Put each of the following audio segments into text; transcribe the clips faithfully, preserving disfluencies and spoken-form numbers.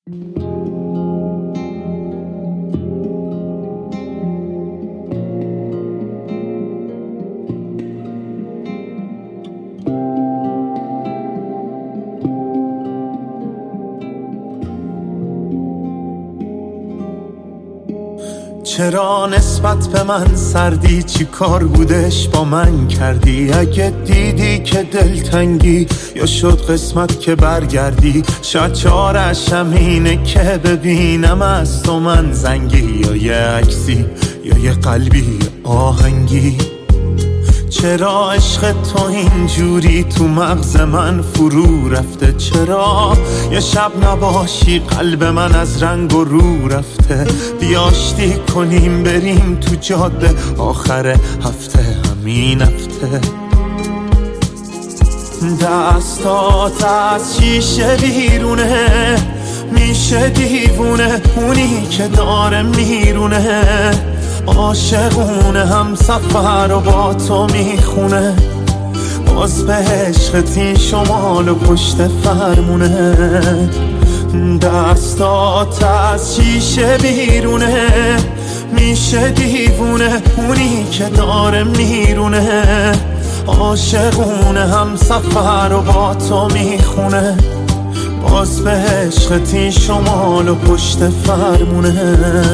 چرا نسبت به من سردی؟ چی کار بودش با من کردی؟ اگه دیدی که دلتنگی یا شد قسمت که برگردی، شاید چارش همینه که ببینم از تو من زنگی، یا یه عکسی یا یه قلبی آهنگی. چرا عشق تو اینجوری تو مغز من فرو رفته؟ چرا یه شب نباشی قلب من از رنگ و رو رفته؟ بیاشتی کنیم بریم تو جاده آخر هفته، همین هفته. دستات از شیشه بیرونه، میشه دیوونه اونی که داره میرونه. عاشقونه هم سفر و با تو میخونه، باز به عشقتی شمال و پشت فرمونه. دستات از شیشه بیرونه، میشه دیوونه اونی که داره میرونه. عاشقونه هم سفر و با تو میخونه، باز به عشقتی شمال و پشت فرمونه.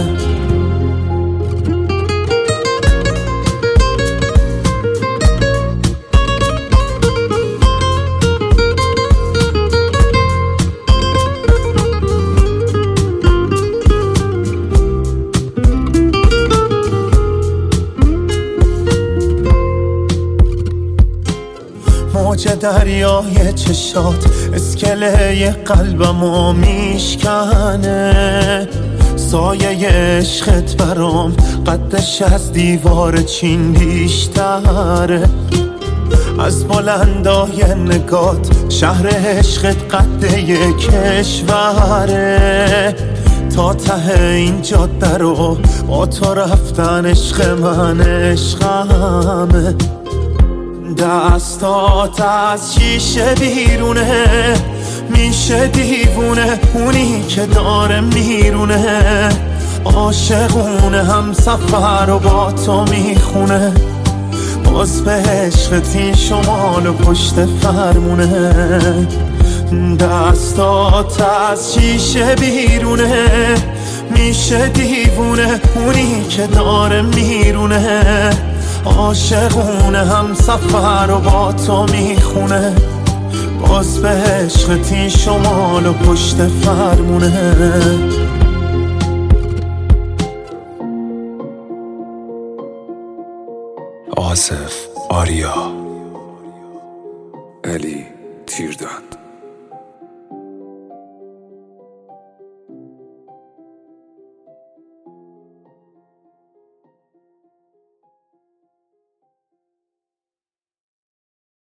موج دریای چشات اسکله قلبمو میشکنه. سایه عشقت برام قدش از دیوار چین بیشتره. از بلندای نگات شهر عشقت قده کشوره. تا ته این جاده رو با تو رفتن عشق من عشقمه. دستات از شیشه بیرونه، میشه دیوونه اونی که داره میرونه. عاشقونه هم سفر و با تو میخونه، باز به عشقتی شمال و پشت فرمونه. دستات از شیشه بیرونه، میشه دیوونه اونی که داره میرونه. عاشقونه هم سفر و با تو میخونه، باز به عشقتی شمال و پشت فرمونه. آصف آریا، علی تیردان.